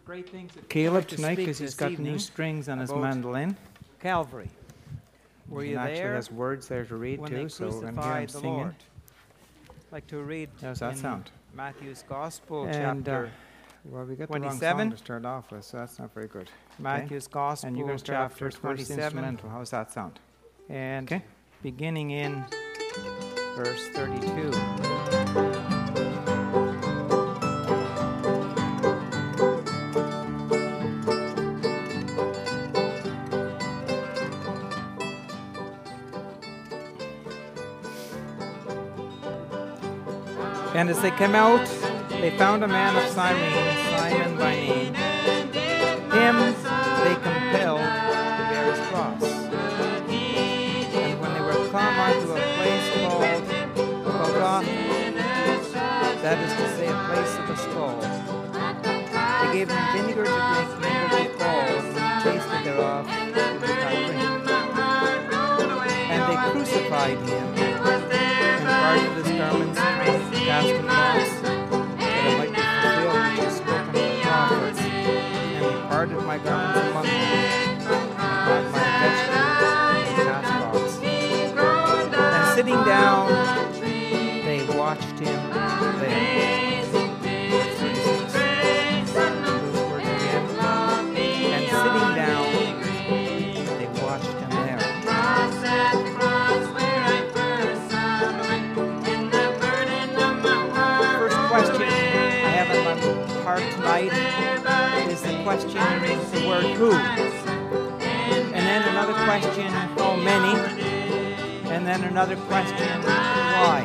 great things that Caleb tonight because he's got new strings on his mandolin. Calvary. Were you actually there? has words there to read when too, they so we're going to hear him crucified the singing. Lord? Like to read How's that in sound? Matthew's Gospel, And, chapter well, we got the wrong 27. song to start off with, so that's not very good. Matthew's Gospel, And you're going to start off chapter first 27, instrumental. How's that sound? and Okay. beginning in verse 32. And as they came out, they found a man of Cyrene, Simon by name. Him they compelled to bear his cross. And when they were come unto a place called Golgotha, that is to say, a place of a skull, they gave him vinegar to drink mingled with gall, and when he tasted thereof, he would not drink. And they crucified him, and parted his garments, and cast him lots, that it might be fulfilled which is spoken of the prophets. And they parted my garments among them, and upon my vestures they cast lots. And sitting down, they watched him there. Verse 36. Those words again. And sitting down, they watched him there. First question I have in my heart tonight is the question, the word who. And then another question, how many? And then another question, why?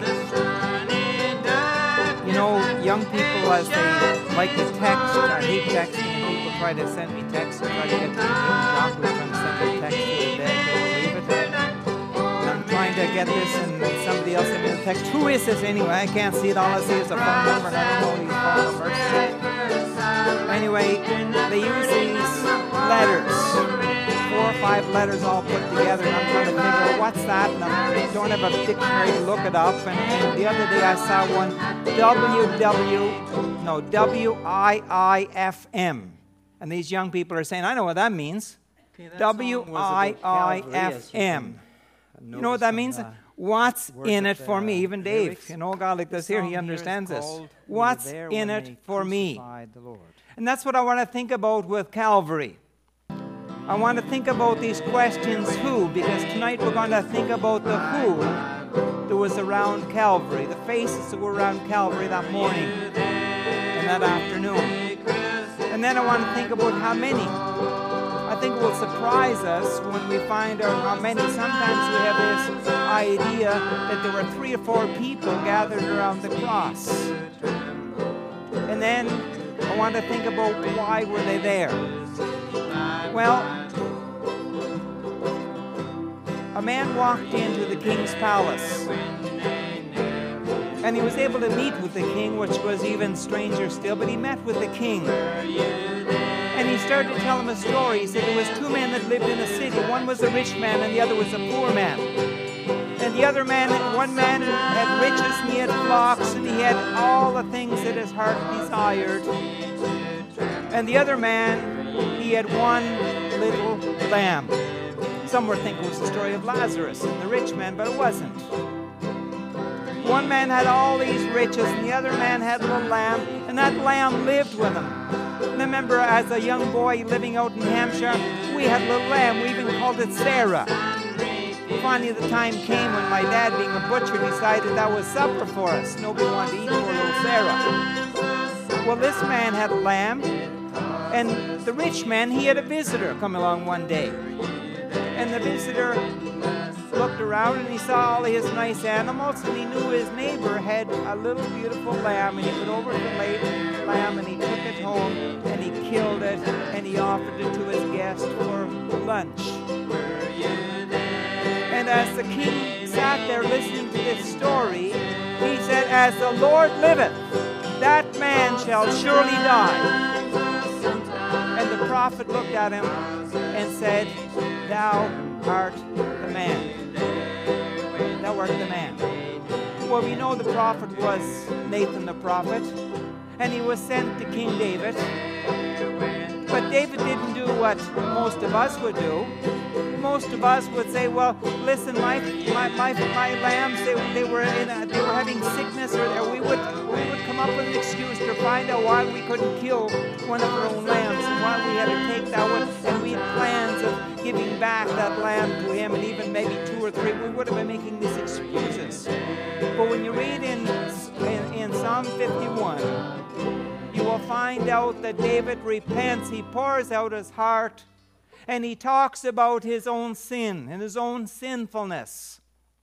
You know, young people, as they like to text, I hate texting, and people try to send me texts and try to get to me. Jock was trying to send me a text the other day, I couldn't believe it. And I'm trying to get this, and somebody else sent me a text. Who is this anyway? I can't see it. All I see is a phone number, and I don't know these phone numbers. Anyway, they use these letters. 4 or 5 letters all put together, and I'm trying to figure out what's that, and I don't have a dictionary to look it up. And the other day I saw one, WIIFM. And these young people are saying, I know what that means. WIIFM. You know what that means? What's in it for me? Even Dave, an old guy like this here, he understands this. What's in it for me? And that's what I want to think about with Calvary. I want to think about these questions, who, because tonight we're going to think about the who that was around Calvary, the faces that were around Calvary that morning and that afternoon. And then I want to think about how many. I think it will surprise us when we find out how many. Sometimes we have this idea that there were 3 or 4 people gathered around the cross. And then I want to think about why were they there. Well, a man walked into the king's palace, and he was able to meet with the king, which was even stranger still, but he met with the king. And he started to tell him a story. He said there was 2 men that lived in a city. One was a rich man, and the other was a poor man. And the other man, one man had riches, and he had flocks, and he had all the things that his heart desired. And the other man, he had one little lamb. Some were thinking it was the story of Lazarus and the rich man, but it wasn't. One man had all these riches, and the other man had a little lamb, and that lamb lived with him. And I remember as a young boy living out in Hampshire, we had a little lamb. We even called it Sarah. Finally, the time came when my dad, being a butcher, decided that was supper for us. Nobody wanted to eat poor little Sarah. Well, this man had a lamb, and the rich man, he had a visitor come along one day. And the visitor looked around, and he saw all his nice animals, and he knew his neighbor had a little beautiful lamb, and he went over to the lamb, and he took it home, and he killed it, and he offered it to his guest for lunch. And as the king sat there listening to this story, he said, "As the Lord liveth, that man shall surely die." And the prophet looked at him and said, "Thou art the man. Thou art the man." Well, we know the prophet was Nathan the prophet, and he was sent to King David. David didn't do what most of us would do. Most of us would say, well, listen, my lambs, they were having sickness, or we would come up with an excuse to find out why we couldn't kill one of our own lambs and why we had to take that one, and we had plans of giving back that lamb to him, and even maybe 2 or 3. We would have been making these excuses. But when you read in Psalm 51, you will find out that David repents. He pours out his heart, and he talks about his own sin and his own sinfulness.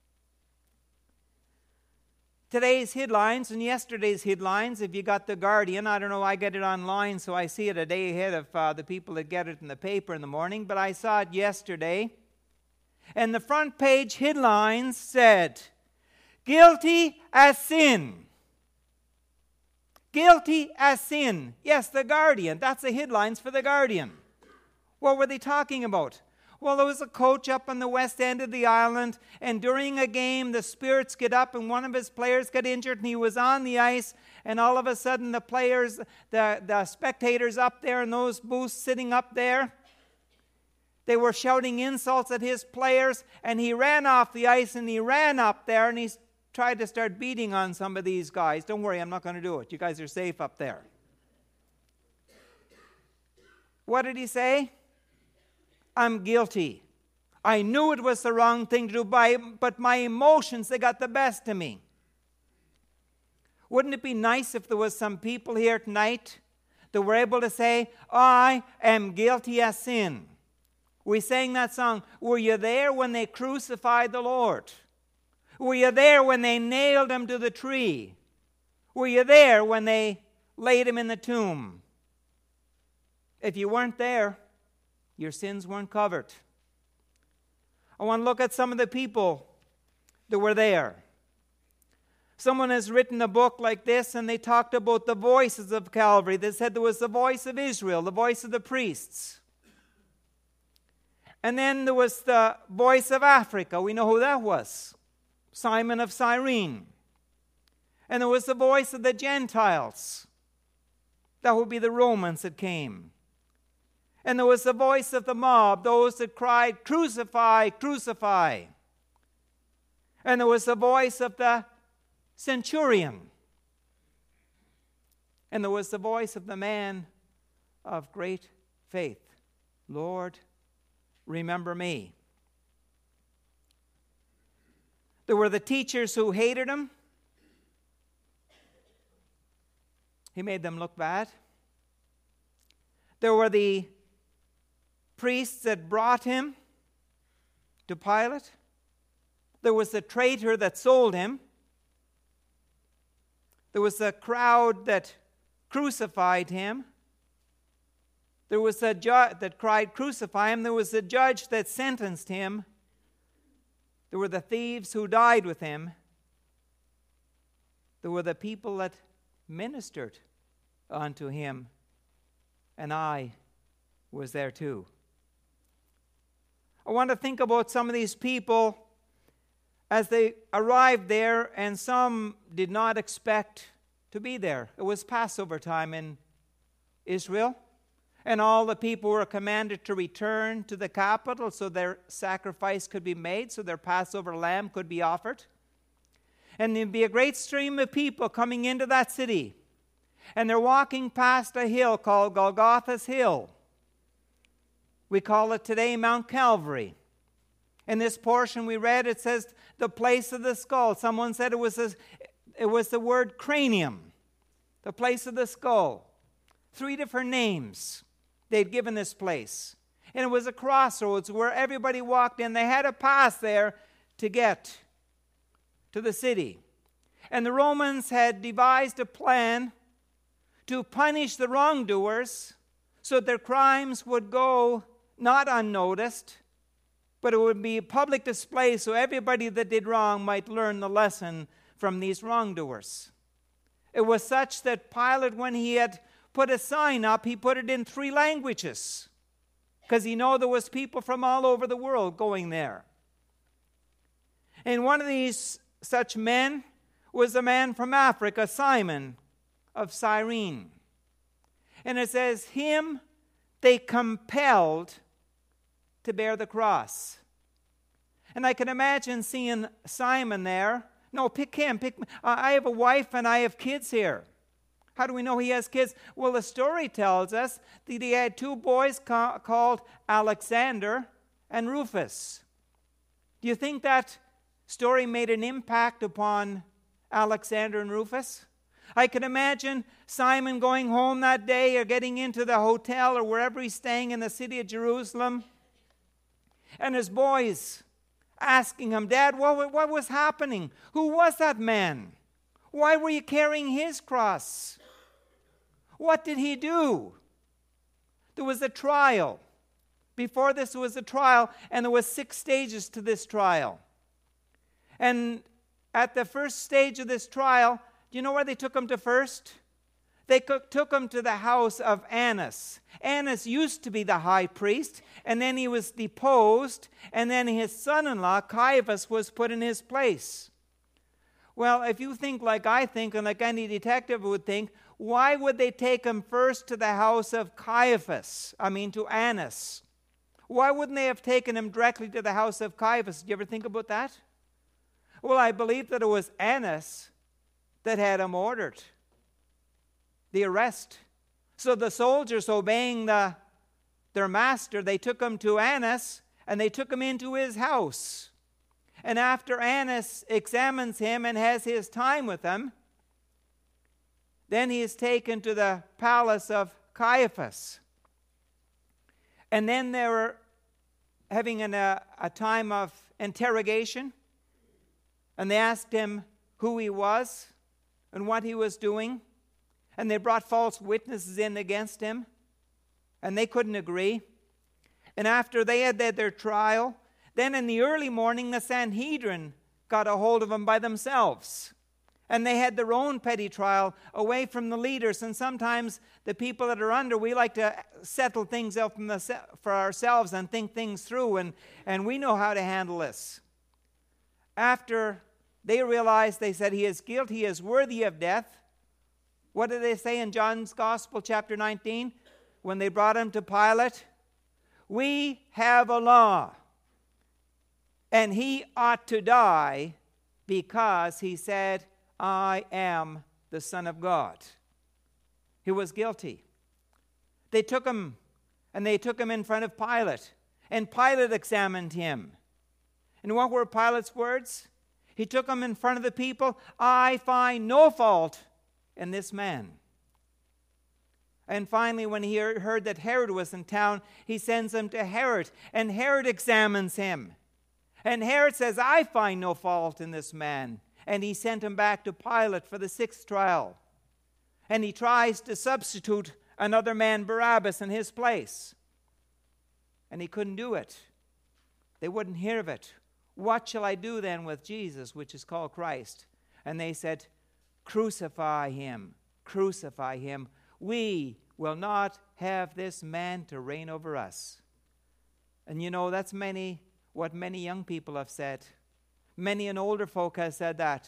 Today's headlines and yesterday's headlines, if you got The Guardian, I don't know, I get it online, so I see it a day ahead of the people that get it in the paper in the morning, but I saw it yesterday. And the front page headlines said, "Guilty as sin." Guilty as sin. Yes, The Guardian. That's the headlines for The Guardian. What were they talking about? Well, there was a coach up on the west end of the island, and during a game, the spirits get up, and one of his players got injured, and he was on the ice, and all of a sudden the players, the spectators up there in those booths sitting up there, they were shouting insults at his players, and he ran off the ice, and he ran up there, and he tried to start beating on some of these guys. Don't worry, I'm not going to do it. You guys are safe up there. What did he say? I'm guilty. I knew it was the wrong thing to do, but my emotions, they got the best of me. Wouldn't it be nice if there was some people here tonight that were able to say, I am guilty as sin? We sang that song, were you there when they crucified the Lord? Were you there when they nailed him to the tree? Were you there when they laid him in the tomb? If you weren't there, your sins weren't covered. I want to look at some of the people that were there. Someone has written a book like this, and they talked about the voices of Calvary. They said there was the voice of Israel, the voice of the priests. And then there was the voice of Africa. We know who that was. Simon of Cyrene. And there was the voice of the Gentiles. That would be the Romans that came. And there was the voice of the mob, those that cried, crucify, crucify. And there was the voice of the centurion. And there was the voice of the man of great faith. Lord, remember me. There were the teachers who hated him. He made them look bad. There were the priests that brought him to Pilate. There was the traitor that sold him. There was the crowd that crucified him. There was the judge that cried, crucify him. There was the judge that sentenced him. There were the thieves who died with him. There were the people that ministered unto him. And I was there too. I want to think about some of these people as they arrived there, and some did not expect to be there. It was Passover time in Israel, and all the people were commanded to return to the capital so their sacrifice could be made, so their Passover lamb could be offered. And there'd be a great stream of people coming into that city, and they're walking past a hill called Golgotha's Hill. We call it today Mount Calvary. In this portion we read, it says the place of the skull. Someone said it was the word cranium, the place of the skull. 3 different names they'd given this place. And it was a crossroads where everybody walked in. They had to pass there to get to the city. And the Romans had devised a plan to punish the wrongdoers so that their crimes would go not unnoticed, but it would be a public display so everybody that did wrong might learn the lesson from these wrongdoers. It was such that Pilate, when he had put a sign up, he put it in 3 languages because he knew there was people from all over the world going there. And one of these such men was a man from Africa, Simon of Cyrene. And it says, him they compelled to bear the cross. And I can imagine seeing Simon there. No, pick him. I have a wife and I have kids here. How do we know he has kids? Well, the story tells us that he had two boys called Alexander and Rufus. Do you think that story made an impact upon Alexander and Rufus? I can imagine Simon going home that day or getting into the hotel or wherever he's staying in the city of Jerusalem, and his boys asking him, Dad, what was happening? Who was that man? Why were you carrying his cross? What did he do? There was a trial. Before this was a trial, and there was 6 stages to this trial. And at the first stage of this trial, do you know where they took him to first? They took him to the house of Annas. Annas used to be the high priest, and then he was deposed, and then his son-in-law, Caiaphas, was put in his place. Well, if you think like I think, and like any detective would think, why would they take him first to the house of to Annas? Why wouldn't they have taken him directly to the house of Caiaphas? Did you ever think about that? Well, I believe that it was Annas that had him ordered the arrest. So the soldiers, obeying their master, they took him to Annas, and they took him into his house. And after Annas examines him and has his time with him, then he is taken to the palace of Caiaphas. And then they were having a time of interrogation, and they asked him who he was and what he was doing. And they brought false witnesses in against him, and they couldn't agree. And after they had their trial, then in the early morning the Sanhedrin got a hold of him by themselves. And they had their own petty trial away from the leaders. And sometimes the people that are under, we like to settle things out for ourselves and think things through. And we know how to handle this. After they realized, they said, he is guilty, he is worthy of death. What did they say in John's Gospel, chapter 19, when they brought him to Pilate? We have a law, and he ought to die because he said, I am the Son of God. He was guilty. They took him, and they took him in front of Pilate, and Pilate examined him. And what were Pilate's words? He took him in front of the people. I find no fault in this man. And finally, when he heard that Herod was in town, he sends him to Herod, and Herod examines him. And Herod says, I find no fault in this man. And he sent him back to Pilate for the 6th trial. And he tries to substitute another man, Barabbas, in his place. And he couldn't do it. They wouldn't hear of it. What shall I do then with Jesus, which is called Christ? And they said, crucify him, crucify him. We will not have this man to reign over us. And you know, that's what many young people have said. Many an older folk has said that.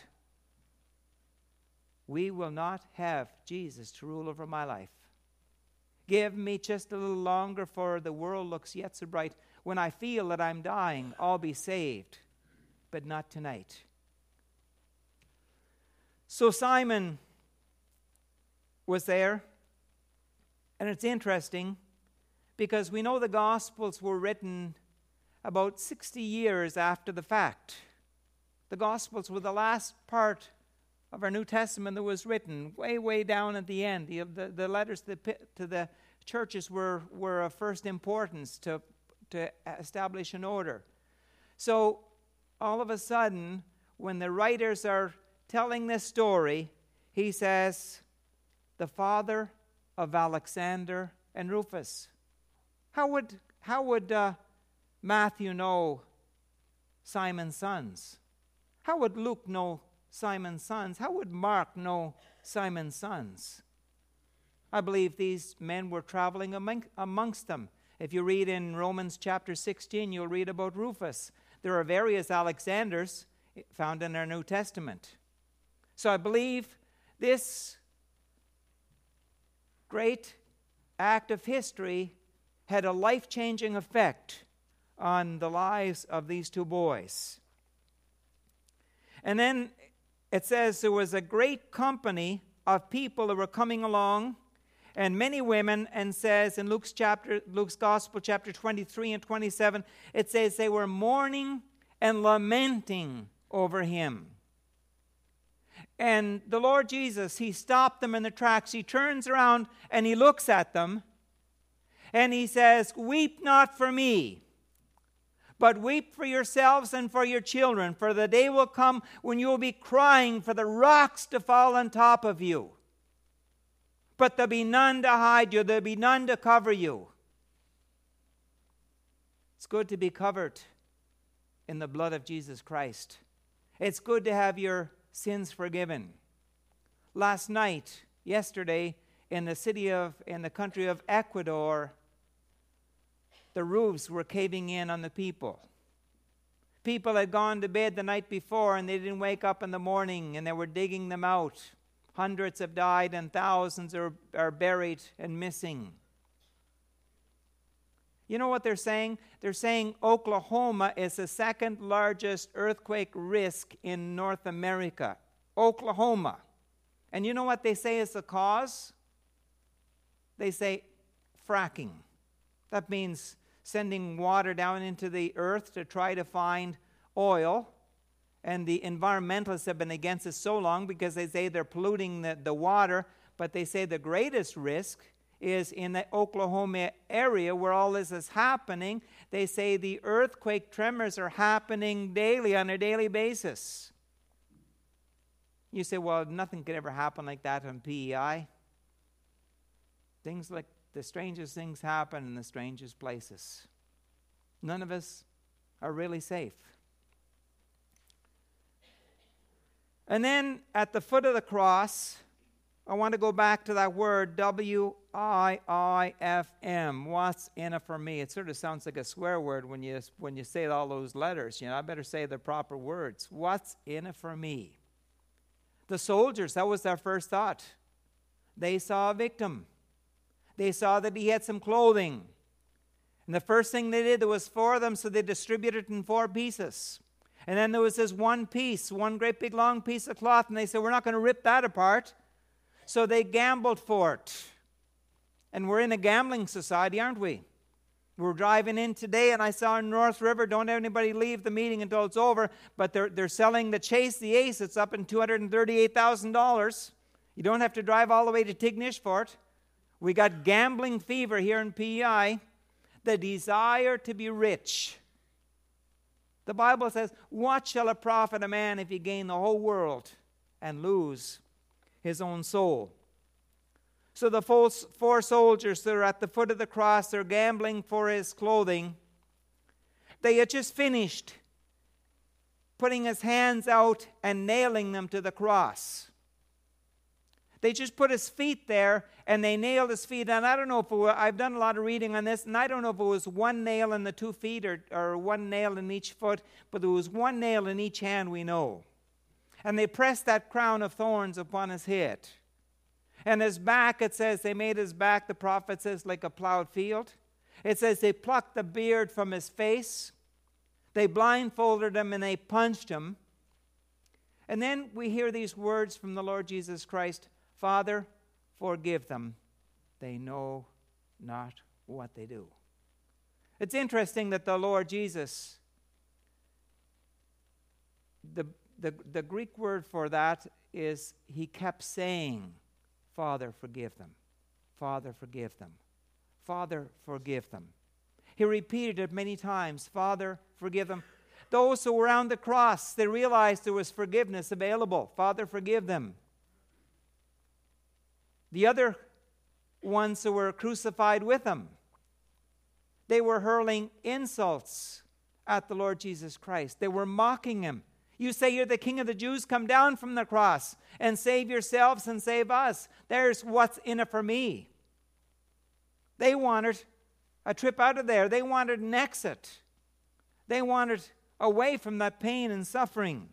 We will not have Jesus to rule over my life. Give me just a little longer, for the world looks yet so bright. When I feel that I'm dying, I'll be saved, but not tonight. So Simon was there, and it's interesting because we know the Gospels were written about 60 years after the fact. The Gospels were the last part of our New Testament that was written, way down at the end. The letters to the churches were of first importance to establish an order. So all of a sudden, when the writers are telling this story, he says, the father of Alexander and Rufus. How would Matthew know Simon's sons? How would Luke know Simon's sons? How would Mark know Simon's sons? I believe these men were traveling amongst them. If you read in Romans chapter 16, you'll read about Rufus. There are various Alexanders found in our New Testament. So I believe this great act of history had a life-changing effect on the lives of these two boys. And then it says there was a great company of people that were coming along, and many women, and says in Luke's Gospel, chapter 23 and 27, it says they were mourning and lamenting over him. And the Lord Jesus, he stopped them in their tracks. He turns around and he looks at them, and he says, "Weep not for me, but weep for yourselves and for your children, for the day will come when you will be crying for the rocks to fall on top of you. But there'll be none to hide you, there'll be none to cover you." It's good to be covered in the blood of Jesus Christ. It's good to have your sins forgiven. Yesterday, in the country of Ecuador, the roofs were caving in on the people. People had gone to bed the night before and they didn't wake up in the morning, and they were digging them out. Hundreds have died and thousands are buried and missing. You know what they're saying? They're saying Oklahoma is the second largest earthquake risk in North America. Oklahoma. And you know what they say is the cause? They say fracking. That means sending water down into the earth to try to find oil. And the environmentalists have been against it so long because they say they're polluting the water. But they say the greatest risk is in the Oklahoma area where all this is happening. They say the earthquake tremors are happening daily, on a daily basis. You say, well, nothing could ever happen like that on PEI. Things like the strangest things happen in the strangest places. None of us are really safe. And then at the foot of the cross, I want to go back to that word, W-I-I-F-M. What's in it for me? It sort of sounds like a swear word when you say all those letters. I better say the proper words. What's in it for me? The soldiers, that was their first thought. They saw a victim. They saw that he had some clothing. And the first thing they did, there was 4 of them, so they distributed it in 4 pieces. And then there was this one piece, one great big long piece of cloth, and they said, we're not going to rip that apart. So they gambled for it. And we're in a gambling society, aren't we? We're driving in today, and I saw in North River, don't have anybody leave the meeting until it's over, but they're selling the Chase the Ace. It's up in $238,000. You don't have to drive all the way to Tignish for it. We got gambling fever here in PEI. The desire to be rich. The Bible says, what shall it profit a man if he gain the whole world and lose his own soul? So the 4 soldiers that are at the foot of the cross, they're gambling for his clothing. They had just finished putting his hands out and nailing them to the cross. They just put his feet there and they nailed his feet. And I don't know if I've done a lot of reading on this, and I don't know if it was 1 nail in the 2 feet or 1 nail in each foot, but there was 1 nail in each hand, we know. And they pressed that crown of thorns upon his head. And his back, it says, they made his back, the prophet says, like a plowed field. It says they plucked the beard from his face. They blindfolded him and they punched him. And then we hear these words from the Lord Jesus Christ, Father, forgive them. They know not what they do. It's interesting that the Lord Jesus, the Greek word for that is, he kept saying, Father, forgive them. Father, forgive them. Father, forgive them. He repeated it many times. Father, forgive them. Those who were on the cross, they realized there was forgiveness available. Father, forgive them. The other ones who were crucified with him, they were hurling insults at the Lord Jesus Christ. They were mocking him. You say you're the King of the Jews? Come down from the cross and save yourselves and save us. There's what's in it for me. They wanted a trip out of there. They wanted an exit. They wanted away from that pain and suffering.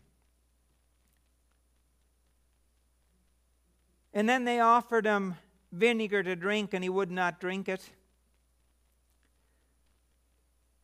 And then they offered him vinegar to drink, and he would not drink it.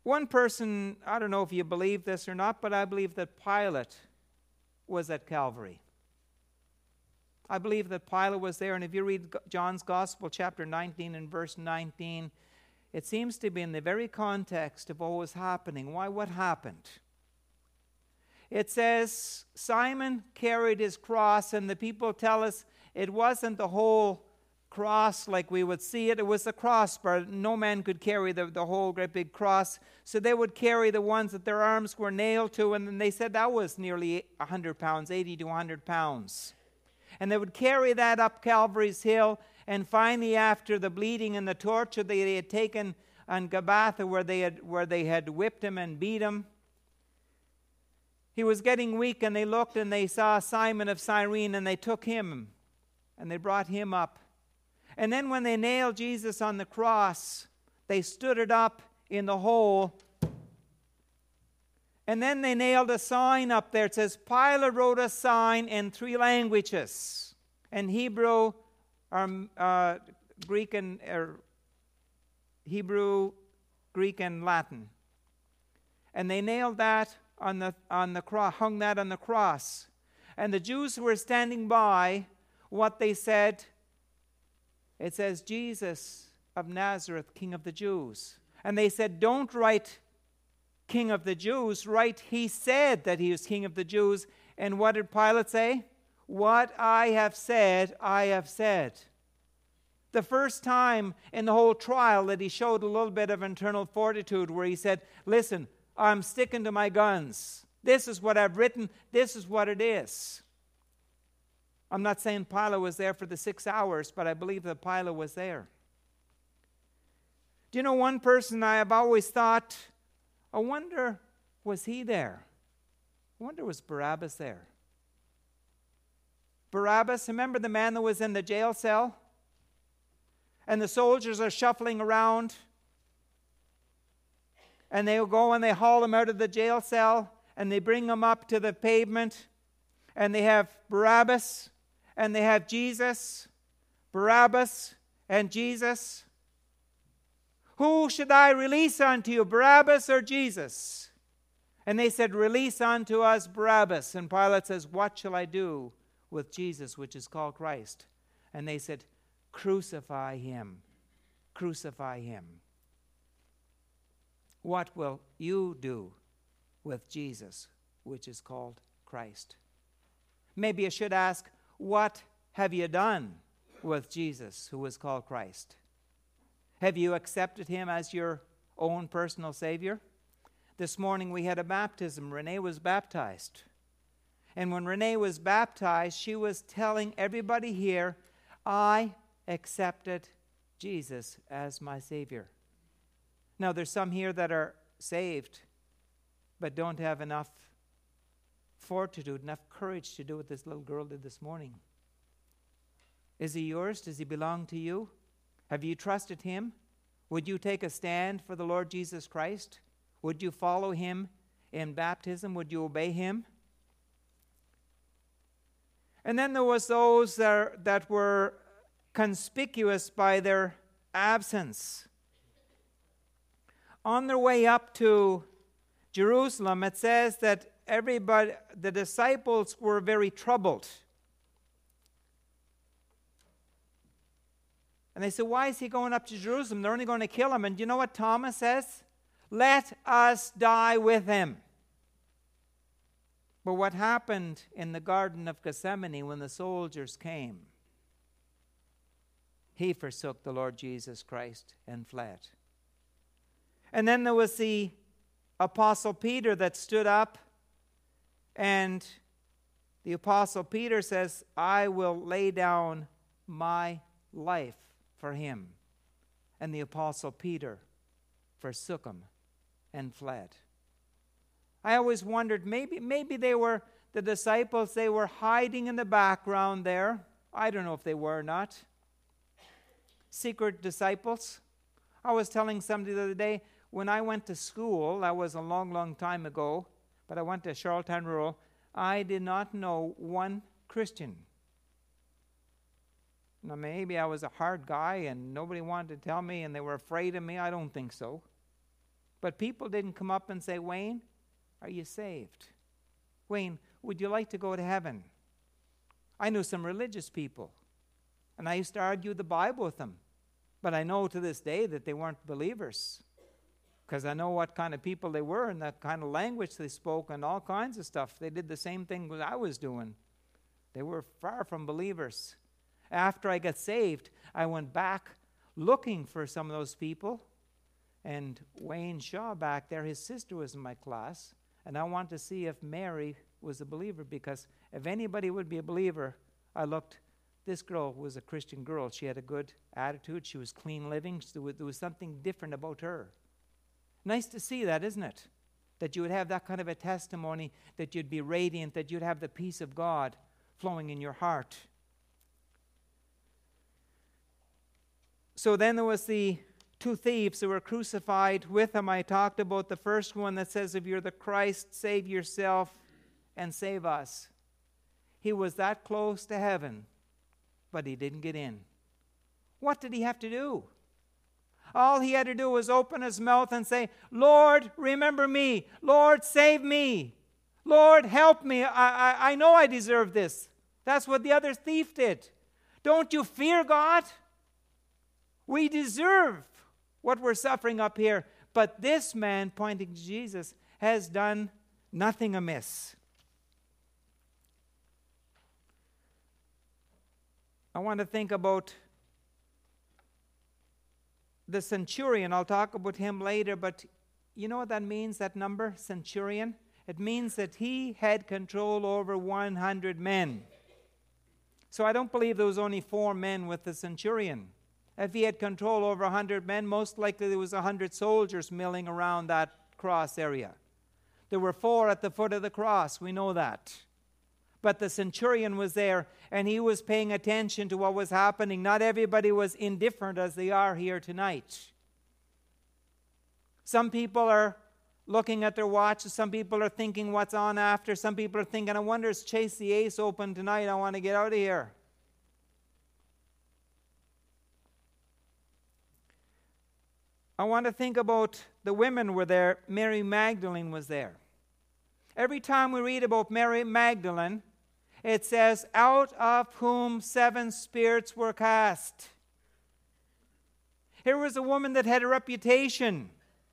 One person, I don't know if you believe this or not, but I believe that Pilate was at Calvary. I believe that Pilate was there, and if you read John's Gospel, chapter 19 and verse 19, it seems to be in the very context of what was happening. Why? What happened? It says Simon carried his cross, and the people tell us it wasn't the whole cross like we would see it. It was the crossbar. No man could carry the whole great big cross. So they would carry the ones that their arms were nailed to, and then they said that was nearly 100 pounds, 80 to 100 pounds. And they would carry that up Calvary's Hill, and finally after the bleeding and the torture they had taken on Gabbatha where they had whipped him and beat him, he was getting weak, and they looked and they saw Simon of Cyrene, and they took him and they brought him up. And then when they nailed Jesus on the cross, they stood it up in the hole. And then they nailed a sign up there. It says, Pilate wrote a sign in 3 languages, in Hebrew, Greek, and Latin. And they nailed that on the cross, hung that on the cross. And the Jews who were standing by, what they said, it says, Jesus of Nazareth, King of the Jews. And they said, don't write King of the Jews, write, he said that he was King of the Jews. And what did Pilate say? What I have said, I have said. The first time in the whole trial that he showed a little bit of internal fortitude, where he said, listen, I'm sticking to my guns. This is what I've written. This is what it is. I'm not saying Pilate was there for the 6 hours, but I believe that Pilate was there. Do you know one person I have always thought, I wonder, was he there? I wonder, was Barabbas there? Barabbas, remember the man that was in the jail cell? And the soldiers are shuffling around, and they go and they haul him out of the jail cell, and they bring him up to the pavement, and they have Barabbas, and they have Jesus, Barabbas, and Jesus. Who should I release unto you, Barabbas or Jesus? And they said, release unto us Barabbas. And Pilate says, what shall I do with Jesus, which is called Christ? And they said, crucify him. Crucify him. What will you do with Jesus, which is called Christ? Maybe I should ask, what have you done with Jesus, who is called Christ? Have you accepted him as your own personal Savior? This morning we had a baptism. Renee was baptized. And when Renee was baptized, she was telling everybody here, I accepted Jesus as my Savior. Now, there's some here that are saved, but don't have enough fortitude, enough courage to do what this little girl did this morning. Is he yours? Does he belong to you? Have you trusted him? Would you take a stand for the Lord Jesus Christ? Would you follow him in baptism? Would you obey him? And then there was those that were conspicuous by their absence. On their way up to Jerusalem, it says that the disciples were very troubled. And they said, why is he going up to Jerusalem? They're only going to kill him. And do you know what Thomas says? Let us die with him. But what happened in the Garden of Gethsemane when the soldiers came? He forsook the Lord Jesus Christ and fled. And then there was the Apostle Peter that stood up, and the Apostle Peter says, I will lay down my life for him. And the Apostle Peter forsook him and fled. I always wondered, maybe they were, the disciples, they were hiding in the background there. I don't know if they were or not. Secret disciples. I was telling somebody the other day, when I went to school, that was a long, long time ago, but I went to Charlottetown Rural, I did not know one Christian. Now, maybe I was a hard guy and nobody wanted to tell me and they were afraid of me. I don't think so. But people didn't come up and say, Wayne, are you saved? Wayne, would you like to go to heaven? I knew some religious people, and I used to argue the Bible with them. But I know to this day that they weren't believers, because I know what kind of people they were and that kind of language they spoke and all kinds of stuff. They did the same thing that I was doing. They were far from believers. After I got saved, I went back looking for some of those people. And Wayne Shaw back there, his sister was in my class. And I wanted to see if Mary was a believer, because if anybody would be a believer, I looked. This girl was a Christian girl. She had a good attitude. She was clean living. There was something different about her. Nice to see that, isn't it? That you would have that kind of a testimony, that you'd be radiant, that you'd have the peace of God flowing in your heart. So then there was the two thieves who were crucified with him. I talked about the first one that says, if you're the Christ, save yourself and save us. He was that close to heaven, but he didn't get in. What did he have to do? All he had to do was open his mouth and say, Lord, remember me. Lord, save me. Lord, help me. I know I deserve this. That's what the other thief did. Don't you fear God? We deserve what we're suffering up here. But this man, pointing to Jesus, has done nothing amiss. I want to think about the centurion. I'll talk about him later, but you know what that means, that number, centurion? It means that he had control over 100 men. So I don't believe there was only 4 men with the centurion. If he had control over 100 men, most likely there was 100 soldiers milling around that cross area. There were 4 at the foot of the cross, we know that. But the centurion was there, and he was paying attention to what was happening. Not everybody was indifferent as they are here tonight. Some people are looking at their watches. Some people are thinking what's on after. Some people are thinking, I wonder, is Chase the Ace open tonight? I want to get out of here. I want to think about the women were there. Mary Magdalene was there. Every time we read about Mary Magdalene, it says, out of whom 7 spirits were cast. Here was a woman that had a reputation.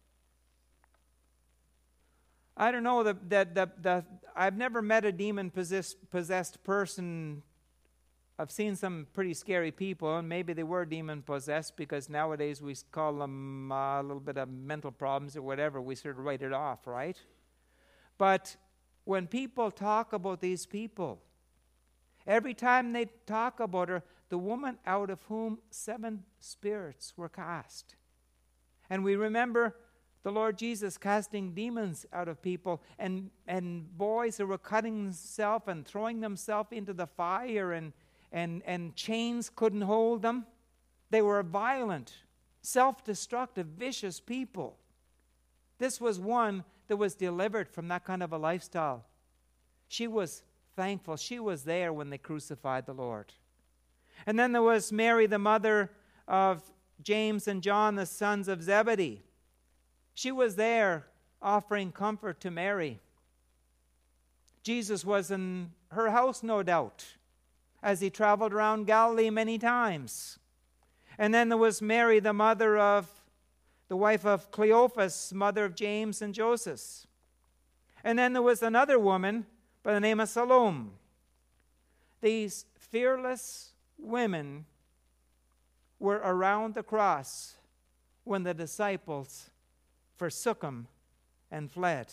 I don't know, I've never met a demon-possessed person. I've seen some pretty scary people, and maybe they were demon-possessed, because nowadays we call them a little bit of mental problems or whatever. We sort of write it off, right? But when people talk about these people, every time they talk about her, the woman out of whom 7 spirits were cast. And we remember the Lord Jesus casting demons out of people, and boys who were cutting themselves and throwing themselves into the fire, and chains couldn't hold them. They were violent, self-destructive, vicious people. This was one that was delivered from that kind of a lifestyle. She was thankful. She was there when they crucified the Lord. And then there was Mary, the mother of James and John, the sons of Zebedee. She was there offering comfort to Mary. Jesus was in her house, no doubt, as he traveled around Galilee many times. And then there was Mary, the wife of Cleophas, mother of James and Joseph. And then there was another woman by the name of Salome. These fearless women were around the cross when the disciples forsook him and fled.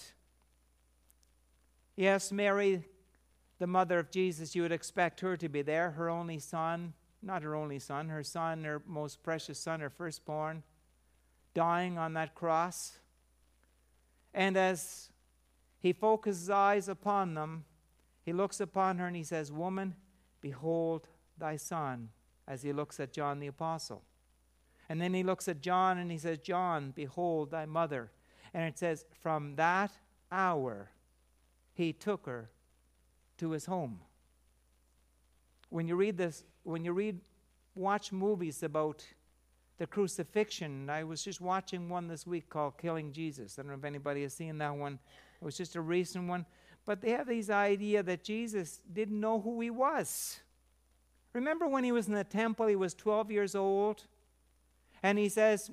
Yes, Mary, the mother of Jesus, you would expect her to be there. Her only son, not her only son, her most precious son, her firstborn, dying on that cross. And as he focuses his eyes upon them, he looks upon her and he says, woman, behold thy son, as he looks at John the Apostle. And then he looks at John and he says, John, behold thy mother. And it says, from that hour he took her to his home. When you read this, watch movies about the crucifixion. I was just watching one this week called Killing Jesus. I don't know if anybody has seen that one. It was just a recent one. But they have this idea that Jesus didn't know who he was. Remember when he was in the temple, he was 12 years old? And he says,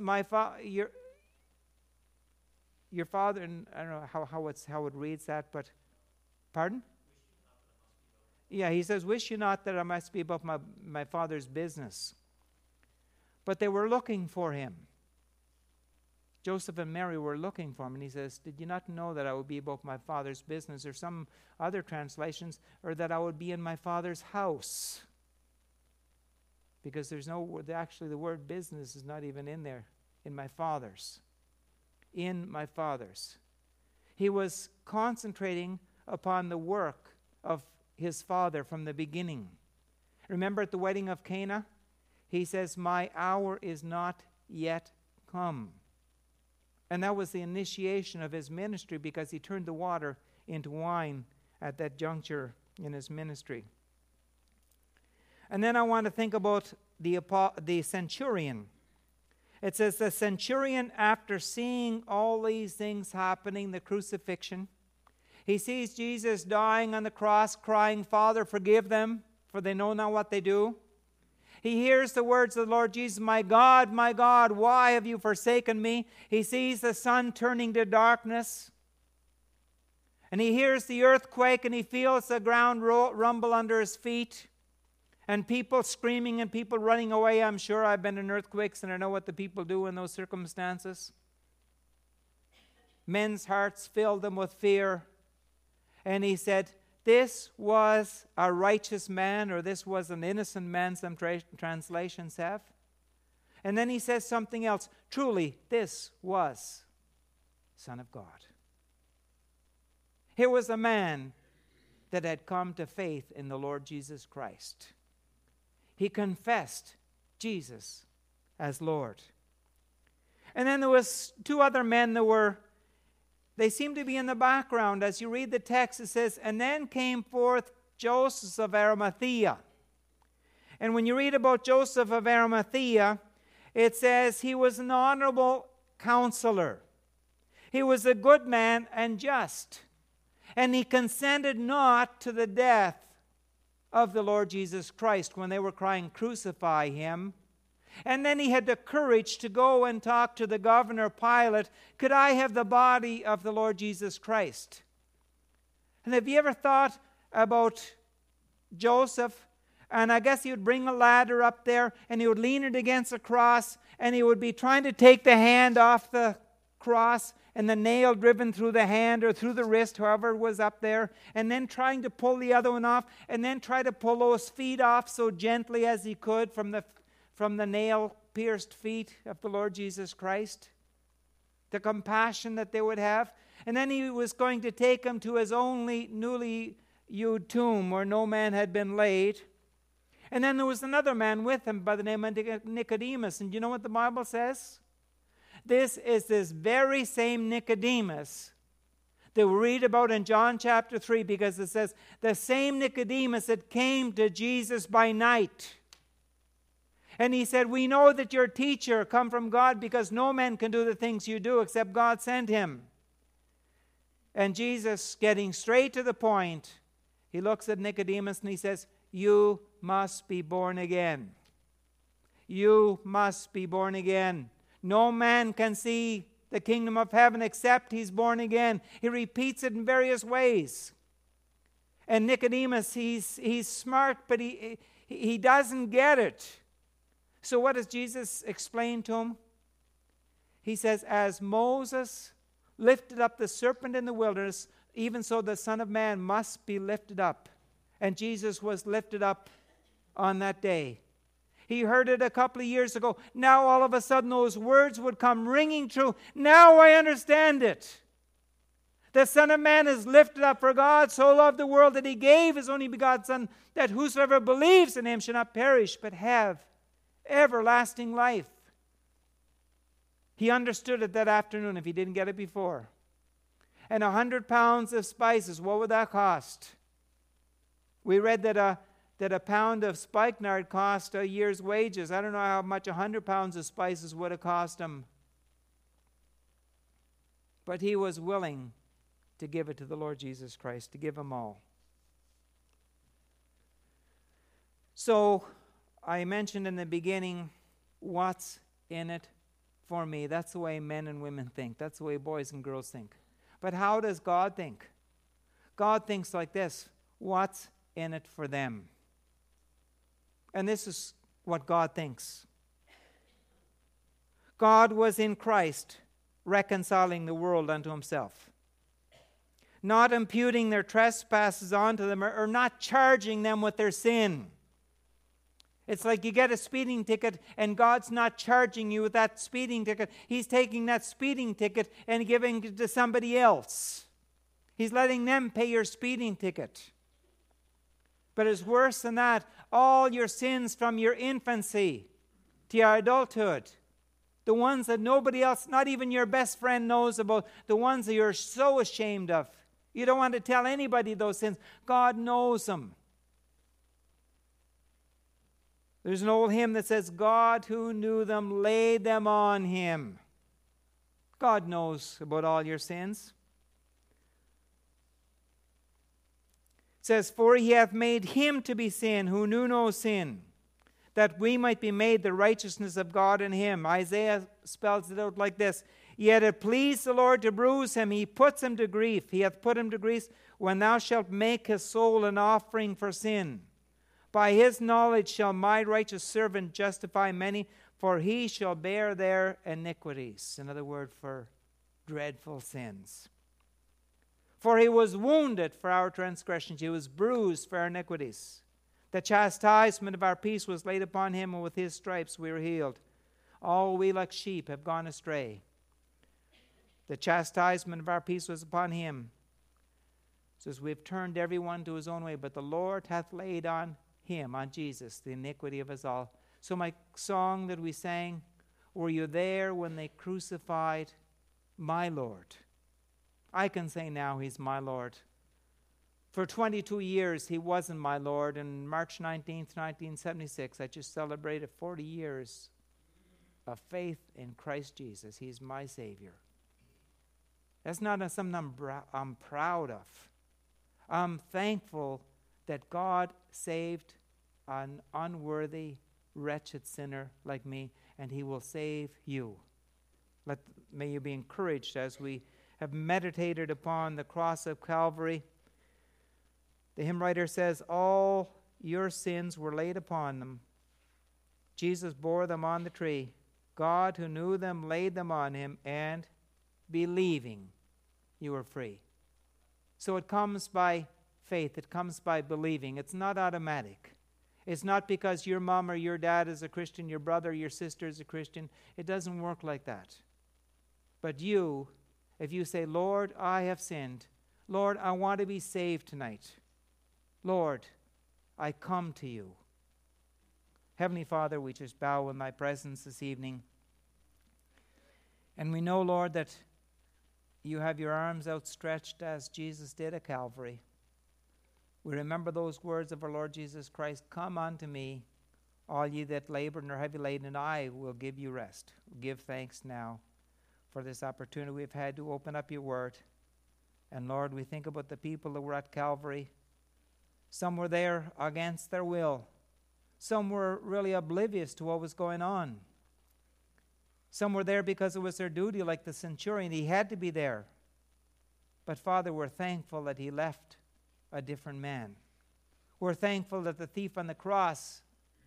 your father, and I don't know how it reads that, but, pardon? Yeah, he says, wish you not that I must be about my father's business. But they were looking for him. Joseph and Mary were looking for him, and he says, did you not know that I would be about my father's business, or some other translations, or that I would be in my father's house? Because actually the word business is not even in there, in my father's. In my father's. He was concentrating upon the work of his father from the beginning. Remember at the wedding of Cana? He says, my hour is not yet come. And that was the initiation of his ministry, because he turned the water into wine at that juncture in his ministry. And then I want to think about the centurion. It says the centurion, after seeing all these things happening, the crucifixion, he sees Jesus dying on the cross, crying, Father, forgive them, for they know not what they do. He hears the words of the Lord Jesus, my God, why have you forsaken me? He sees the sun turning to darkness. And he hears the earthquake, and he feels the ground rumble under his feet. And people screaming and people running away. I'm sure I've been in earthquakes and I know what the people do in those circumstances. Men's hearts filled them with fear. And he said, this was a righteous man, or this was an innocent man, some translations have. And then he says something else. Truly, this was Son of God. Here was a man that had come to faith in the Lord Jesus Christ. He confessed Jesus as Lord. And then there was two other men they seem to be in the background. As you read the text, it says, and then came forth Joseph of Arimathea. And when you read about Joseph of Arimathea, it says he was an honorable counselor. He was a good man and just. And he consented not to the death of the Lord Jesus Christ when they were crying, crucify him. And then he had the courage to go and talk to the governor Pilate, could I have the body of the Lord Jesus Christ? And have you ever thought about Joseph? And I guess he would bring a ladder up there, and he would lean it against a cross, and he would be trying to take the hand off the cross, and the nail driven through the hand or through the wrist, however it was up there, and then trying to pull the other one off, and then try to pull those feet off so gently as he could from the nail-pierced feet of the Lord Jesus Christ. The compassion that they would have. And then he was going to take him to his only newly hewed tomb where no man had been laid. And then there was another man with him by the name of Nicodemus. And you know what the Bible says? This is this very same Nicodemus that we read about in John chapter 3, because it says, the same Nicodemus that came to Jesus by night. And he said, we know that your teacher come from God, because no man can do the things you do except God sent him. And Jesus, getting straight to the point, he looks at Nicodemus and he says, you must be born again. You must be born again. No man can see the kingdom of heaven except he's born again. He repeats it in various ways. And Nicodemus, he's smart, but he doesn't get it. So what does Jesus explain to him? He says, as Moses lifted up the serpent in the wilderness, even so the Son of Man must be lifted up. And Jesus was lifted up on that day. He heard it a couple of years ago. Now all of a sudden those words would come ringing true. Now I understand it. The Son of Man is lifted up, for God so loved the world that he gave his only begotten Son, that whosoever believes in him shall not perish, but have everlasting life. He understood it that afternoon if he didn't get it before. And 100 pounds of spices, what would that cost? We read that that a pound of spikenard cost a year's wages. I don't know how much 100 pounds of spices would have cost him. But he was willing to give it to the Lord Jesus Christ, to give him all. So, I mentioned in the beginning, what's in it for me? That's the way men and women think. That's the way boys and girls think. But how does God think? God thinks like this: what's in it for them? And this is what God thinks. God was in Christ, reconciling the world unto himself, not imputing their trespasses onto them, or not charging them with their sin. It's like you get a speeding ticket and God's not charging you with that speeding ticket. He's taking that speeding ticket and giving it to somebody else. He's letting them pay your speeding ticket. But it's worse than that. All your sins from your infancy to your adulthood, the ones that nobody else, not even your best friend, knows about, the ones that you're so ashamed of. You don't want to tell anybody those sins. God knows them. There's an old hymn that says, God who knew them laid them on him. God knows about all your sins. It says, for he hath made him to be sin who knew no sin, that we might be made the righteousness of God in him. Isaiah spells it out like this: yet it pleased the Lord to bruise him. He puts him to grief. He hath put him to grief when thou shalt make his soul an offering for sin. By his knowledge shall my righteous servant justify many, for he shall bear their iniquities. Another word for dreadful sins. For he was wounded for our transgressions, he was bruised for our iniquities. The chastisement of our peace was laid upon him, and with his stripes we were healed. All we like sheep have gone astray. The chastisement of our peace was upon him. It says, we've turned everyone to his own way, but the Lord hath laid on him, on Jesus, the iniquity of us all. So my song that we sang, were you there when they crucified my Lord? I can say now he's my Lord. For 22 years he wasn't my Lord, and March 19th, 1976, I just celebrated 40 years of faith in Christ Jesus. He's my Savior. That's not something I'm proud of. I'm thankful that God saved an unworthy, wretched sinner like me, and he will save you. May you be encouraged as we have meditated upon the cross of Calvary. The hymn writer says, all your sins were laid upon them. Jesus bore them on the tree. God who knew them laid them on him, and believing you were free. So it comes by faith. It comes by believing. It's not automatic. It's not because your mom or your dad is a Christian, your brother or your sister is a Christian. It doesn't work like that. But you, if you say, Lord, I have sinned. Lord, I want to be saved tonight. Lord, I come to you. Heavenly Father, we just bow in thy presence this evening. And we know, Lord, that you have your arms outstretched as Jesus did at Calvary. We remember those words of our Lord Jesus Christ, come unto me, all ye that labor and are heavy laden, and I will give you rest. Give thanks now for this opportunity we've had to open up your word. And Lord, we think about the people that were at Calvary. Some were there against their will. Some were really oblivious to what was going on. Some were there because it was their duty, like the centurion. He had to be there. But Father, we're thankful that he left a different man. We're thankful that the thief on the cross,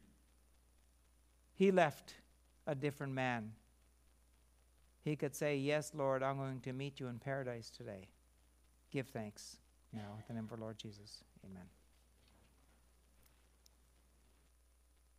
he left a different man. He could say, yes, Lord, I'm going to meet you in paradise today. Give thanks now in the name of our Lord Jesus. Amen.